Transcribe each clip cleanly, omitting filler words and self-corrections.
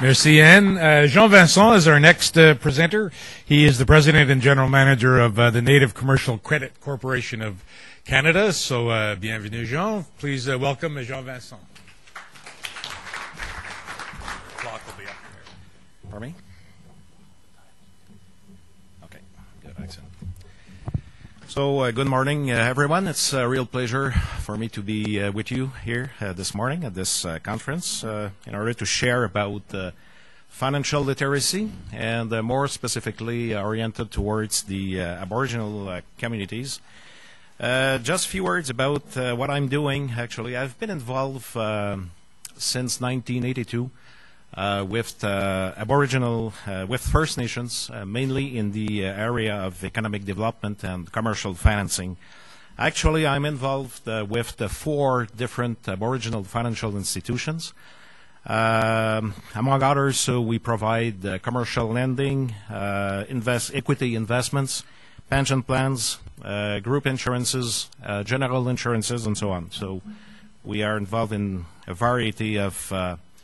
Merci, Anne. Jean Vincent is our next presenter. He is the president and general manager of the Native Commercial Credit Corporation of Canada. So, bienvenue, Jean. Please welcome Jean Vincent. Clock will be up there. For me? Okay, good, excellent. So, good morning, everyone. It's a real pleasure for me to be with you here this morning at this conference in order to share about financial literacy and more specifically oriented towards the Aboriginal communities. Just a few words about what I'm doing. Actually, I've been involved since 1982 with Aboriginal, with First Nations, mainly in the area of economic development and commercial financing. Actually, I'm involved with 4 different Aboriginal financial institutions. Among others, we provide commercial lending, equity investments, pension plans, group insurances, general insurances, and so on. So we are involved in a variety of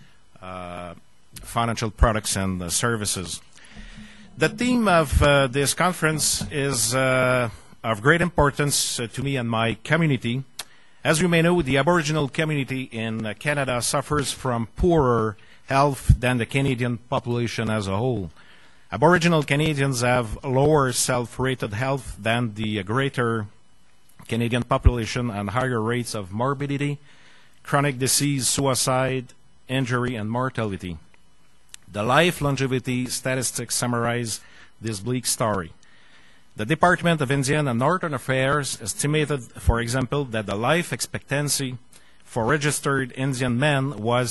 financial products and services. The theme of this conference is of great importance to me and my community. As you may know, the Aboriginal community in Canada suffers from poorer health than the Canadian population as a whole. Aboriginal Canadians have lower self-rated health than the greater Canadian population and higher rates of morbidity, chronic disease, suicide, injury, and mortality. The life longevity statistics summarize this bleak story. The Department of Indian and Northern Affairs estimated, for example, that the life expectancy for registered Indian men was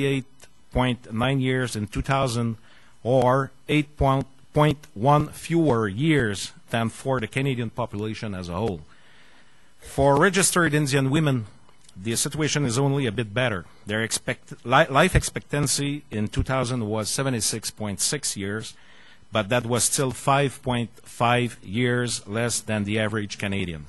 68.9 years in 2000, or 8.1 fewer years than for the Canadian population as a whole. For registered Indian women, the situation is only a bit better. Their life expectancy in 2000 was 76.6 years, but that was still 5.5 years less than the average Canadian.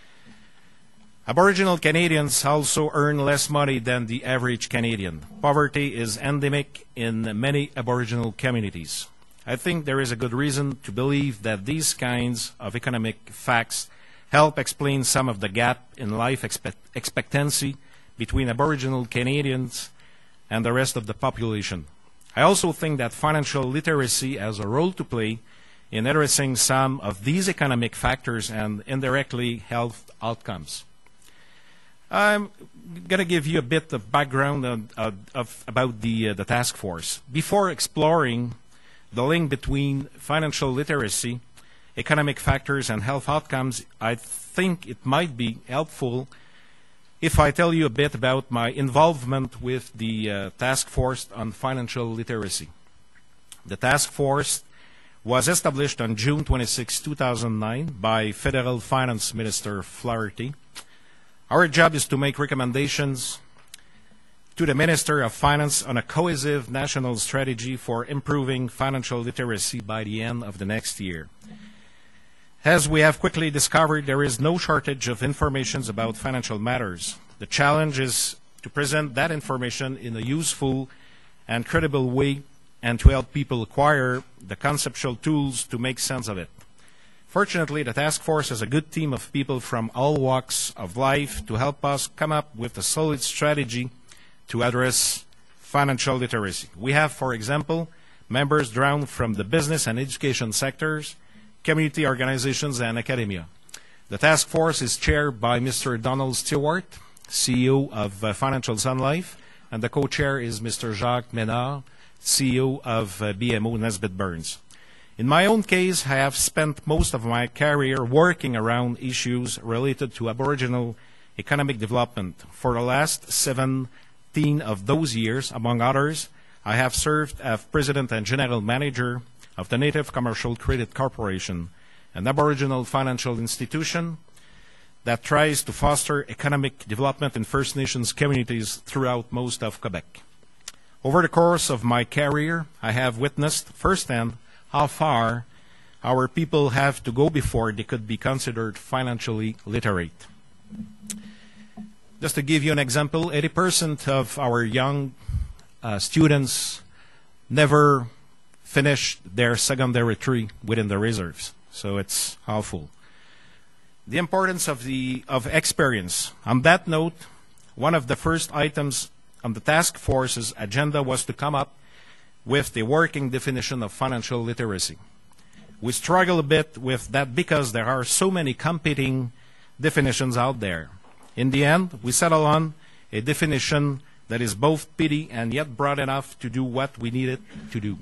Aboriginal Canadians also earn less money than the average Canadian. Poverty is endemic in many Aboriginal communities. I think there is a good reason to believe that these kinds of economic facts help explain some of the gap in life expectancy between Aboriginal Canadians and the rest of the population. I also think that financial literacy has a role to play in addressing some of these economic factors and indirectly health outcomes. I'm going to give you a bit of background about the task force. Before exploring the link between financial literacy, economic factors, and health outcomes, I think it might be helpful if I tell you a bit about my involvement with the Task Force on Financial Literacy. The Task Force was established on June 26, 2009 by Federal Finance Minister Flaherty. Our job is to make recommendations to the Minister of Finance on a cohesive national strategy for improving financial literacy by the end of the next year. As we have quickly discovered, there is no shortage of information about financial matters. The challenge is to present that information in a useful and credible way and to help people acquire the conceptual tools to make sense of it. Fortunately, the task force has a good team of people from all walks of life to help us come up with a solid strategy to address financial literacy. We have, for example, members drawn from the business and education sectors, community organizations, and academia. The task force is chaired by Mr. Donald Stewart, CEO of Financial Sun Life, and the co-chair is Mr. Jacques Ménard, CEO of BMO Nesbitt Burns. In my own case, I have spent most of my career working around issues related to Aboriginal economic development. For the last 17 of those years, among others, I have served as President and General Manager of the Native Commercial Credit Corporation, an Aboriginal financial institution that tries to foster economic development in First Nations communities throughout most of Quebec. Over the course of my career, I have witnessed firsthand how far our people have to go before they could be considered financially literate. Just to give you an example, 80% of our young students never finished their secondary tree within the reserves. So it's awful. The importance of experience. On that note, one of the first items on the task force's agenda was to come up with the working definition of financial literacy. We struggle a bit with that because there are so many competing definitions out there. In the end, we settle on a definition that is both pithy and yet broad enough to do what we need it to do.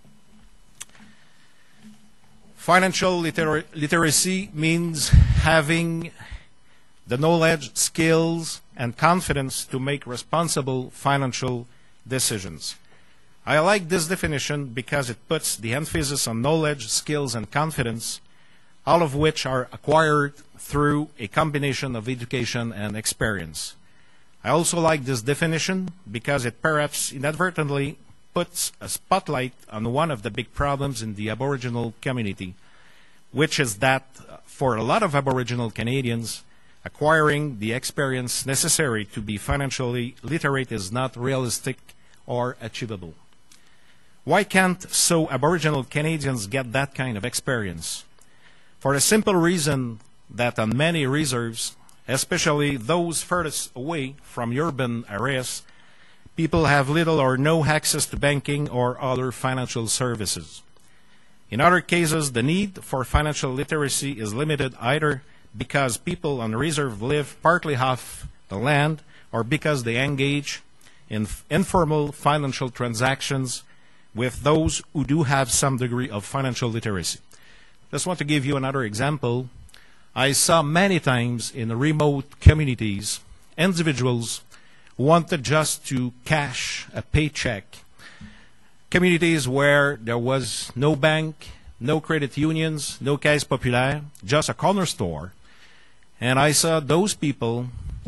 Financial literacy means having the knowledge, skills, and confidence to make responsible financial decisions. I like this definition because it puts the emphasis on knowledge, skills, and confidence, all of which are acquired through a combination of education and experience. I also like this definition because it perhaps inadvertently puts a spotlight on one of the big problems in the Aboriginal community, which is that for a lot of Aboriginal Canadians, acquiring the experience necessary to be financially literate is not realistic or achievable. Why can't Aboriginal Canadians get that kind of experience? For the simple reason that on many reserves, especially those furthest away from urban areas, people have little or no access to banking or other financial services. In other cases, the need for financial literacy is limited either because people on reserve live partly off the land or because they engage in informal financial transactions with those who do have some degree of financial literacy. Just want to give you another example. I saw many times in remote communities individuals who wanted just to cash a paycheck. Communities where there was no bank, no credit unions, no Caisse Populaire, just a corner store. And I saw those people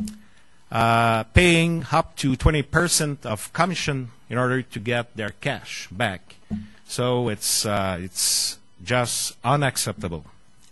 paying up to 20% of commission in order to get their cash back. So it's just unacceptable.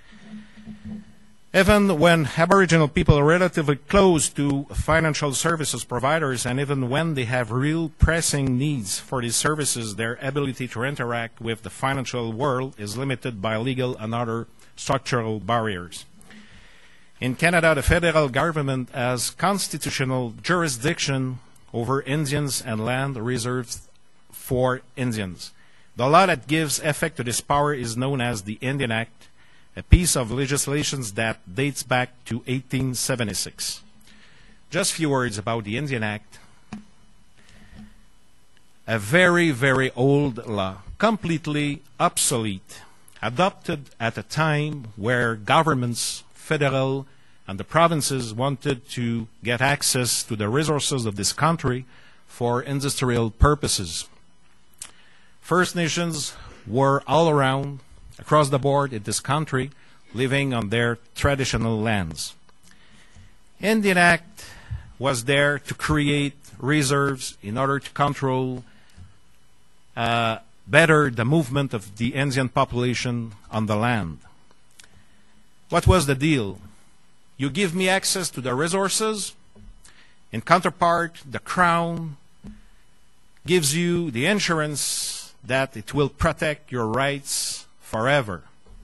Even when Aboriginal people are relatively close to financial services providers, and even when they have real pressing needs for these services, their ability to interact with the financial world is limited by legal and other structural barriers. In Canada, the federal government has constitutional jurisdiction over Indians and land reserved for Indians. The law that gives effect to this power is known as the Indian Act, a piece of legislation that dates back to 1876. Just a few words about the Indian Act. A very, very old law, completely obsolete, adopted at a time where governments, federal and the provinces, wanted to get access to the resources of this country for industrial purposes. First Nations were all around, across the board in this country, living on their traditional lands. Indian Act was there to create reserves in order to control better the movement of the Indian population on the land. What was the deal? You give me access to the resources. In counterpart, the Crown gives you the insurance that it will protect your rights forever.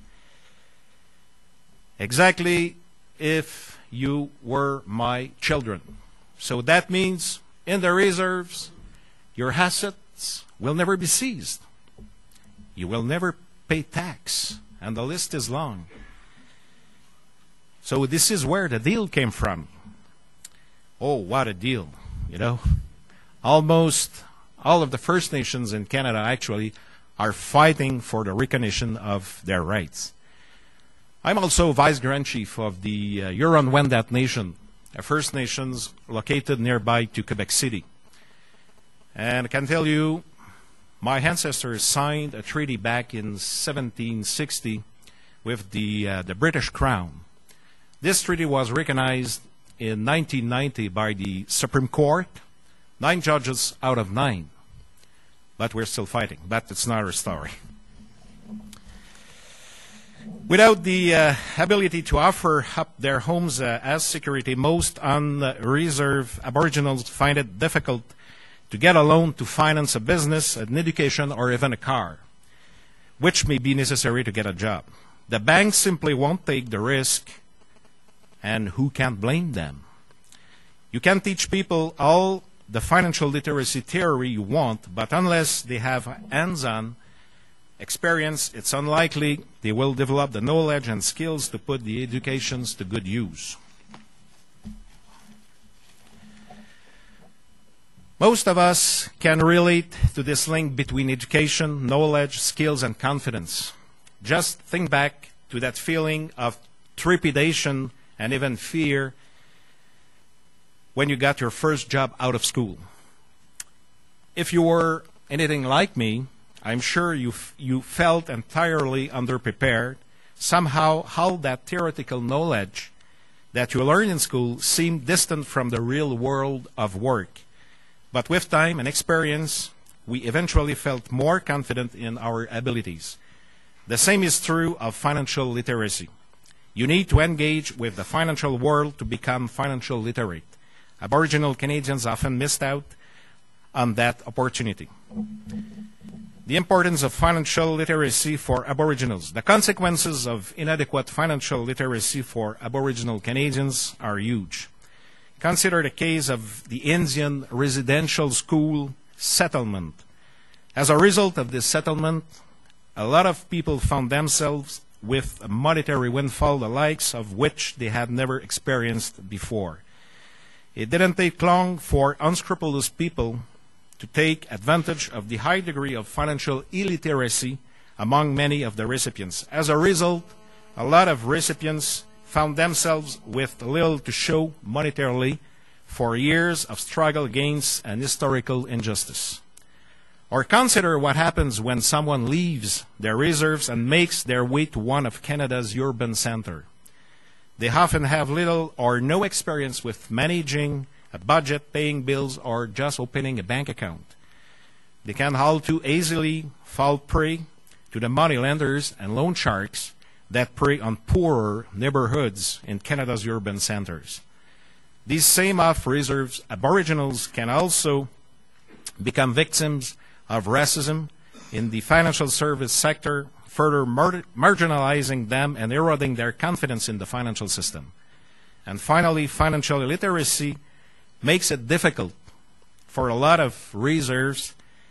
Exactly if you were my children. So that means in the reserves, your assets will never be seized. You will never pay tax, and the list is long. So this is where the deal came from. Oh, what a deal, you know. Almost all of the First Nations in Canada actually are fighting for the recognition of their rights. I'm also Vice Grand Chief of the Huron-Wendat Nation, a First Nations located nearby to Quebec City. And I can tell you, my ancestors signed a treaty back in 1760 with the British Crown. This treaty was recognized in 1990 by the Supreme Court, 9 judges out of 9. But we're still fighting. But it's not our story. Without the ability to offer up their homes as security, most on-reserve Aboriginals find it difficult to get a loan to finance a business, an education, or even a car, which may be necessary to get a job. The banks simply won't take the risk, and who can blame them? You can teach people all the financial literacy theory you want, but unless they have hands-on experience, it's unlikely they will develop the knowledge and skills to put the educations to good use. Most of us can relate to this link between education, knowledge, skills, and confidence. Just think back to that feeling of trepidation and even fear when you got your first job out of school. If you were anything like me, I'm sure you felt entirely underprepared. Somehow, all that theoretical knowledge that you learn in school seemed distant from the real world of work. But with time and experience, we eventually felt more confident in our abilities. The same is true of financial literacy. You need to engage with the financial world to become financial literate. Aboriginal Canadians often missed out on that opportunity. The importance of financial literacy for Aboriginals. The consequences of inadequate financial literacy for Aboriginal Canadians are huge. Consider the case of the Indian residential school settlement. As a result of this settlement, a lot of people found themselves with a monetary windfall, the likes of which they had never experienced before. It didn't take long for unscrupulous people to take advantage of the high degree of financial illiteracy among many of the recipients. As a result, a lot of recipients found themselves with little to show monetarily for years of struggle against an historical injustice. Or consider what happens when someone leaves their reserves and makes their way to one of Canada's urban centers. They often have little or no experience with managing a budget, paying bills, or just opening a bank account. They can all too easily fall prey to the moneylenders and loan sharks that prey on poorer neighborhoods in Canada's urban centers. These same off-reserve Aboriginals can also become victims of racism in the financial service sector, further marginalizing them and eroding their confidence in the financial system. And finally, financial illiteracy makes it difficult for a lot of reserves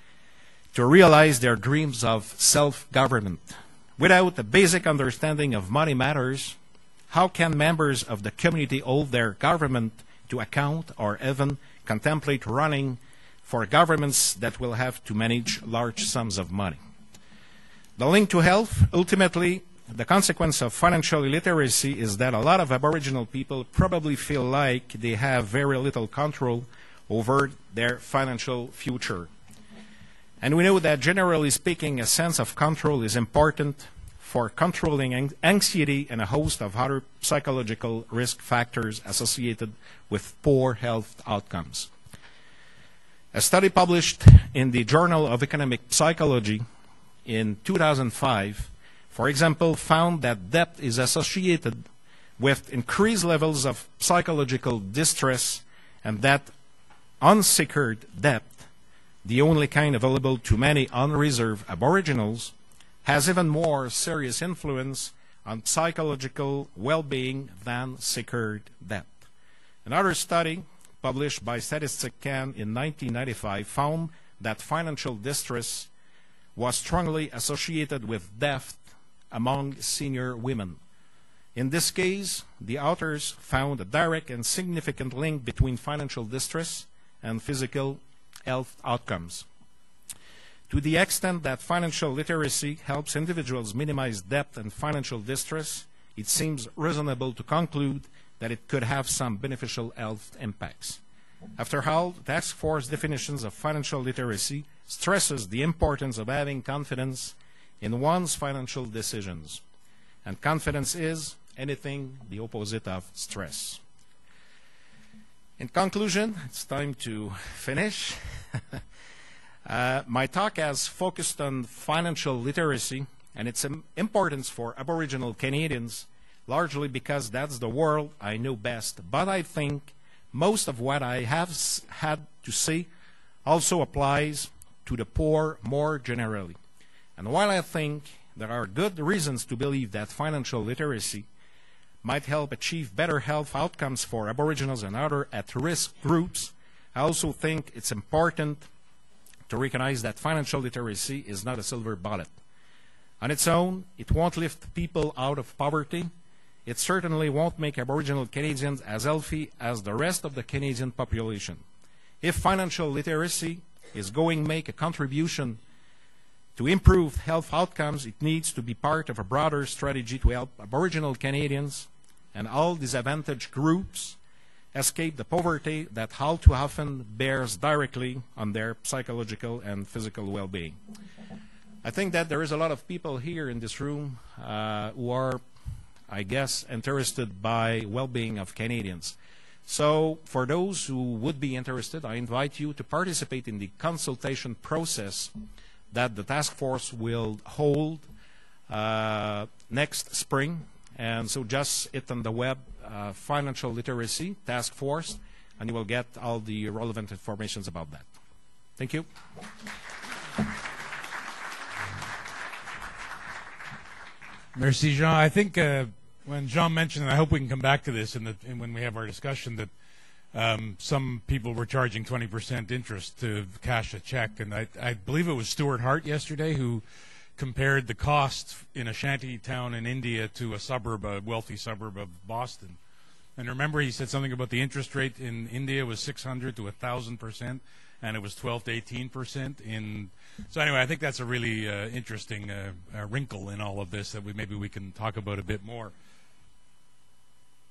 to realize their dreams of self-government. Without a basic understanding of money matters, how can members of the community hold their government to account or even contemplate running for governments that will have to manage large sums of money? The link to health, ultimately, the consequence of financial illiteracy is that a lot of Aboriginal people probably feel like they have very little control over their financial future. And we know that, generally speaking, a sense of control is important for controlling anxiety and a host of other psychological risk factors associated with poor health outcomes. A study published in the Journal of Economic Psychology in 2005, for example, found that debt is associated with increased levels of psychological distress, and that unsecured debt, the only kind available to many unreserved Aboriginals, has even more serious influence on psychological well-being than secured debt. Another study published by Statistics Canada in 1995 found that financial distress was strongly associated with death among senior women. In this case, the authors found a direct and significant link between financial distress and physical health outcomes. To the extent that financial literacy helps individuals minimize debt and financial distress, it seems reasonable to conclude that it could have some beneficial health impacts. After all, the task force definitions of financial literacy stresses the importance of having confidence in one's financial decisions. And confidence is anything the opposite of stress. In conclusion, it's time to finish. My talk has focused on financial literacy and its importance for Aboriginal Canadians, largely because that's the world I know best. But I think most of what I have had to say also applies to the poor more generally. And while I think there are good reasons to believe that financial literacy might help achieve better health outcomes for Aboriginals and other at-risk groups, I also think it's important to recognize that financial literacy is not a silver bullet. On its own, it won't lift people out of poverty. It certainly won't make Aboriginal Canadians as healthy as the rest of the Canadian population. If financial literacy is going to make a contribution to improve health outcomes, it needs to be part of a broader strategy to help Aboriginal Canadians and all disadvantaged groups escape the poverty that all too often bears directly on their psychological and physical well-being. I think that there is a lot of people here in this room who are, I guess, interested by well-being of Canadians. So for those who would be interested, I invite you to participate in the consultation process that the task force will hold next spring. And so just hit on the web, Financial Literacy Task Force, and you will get all the relevant information about that. Thank you. Merci, Jean. I think when Jean mentioned, and I hope we can come back to this when we have our discussion, that some people were charging 20% interest to cash a check. And I believe it was Stuart Hart yesterday who compared the cost in a shanty town in India to a wealthy suburb of Boston. And remember, he said something about the interest rate in India was 600 to 1,000%, and it was 12 to 18%. So anyway, I think that's a really interesting wrinkle in all of this that maybe we can talk about a bit more.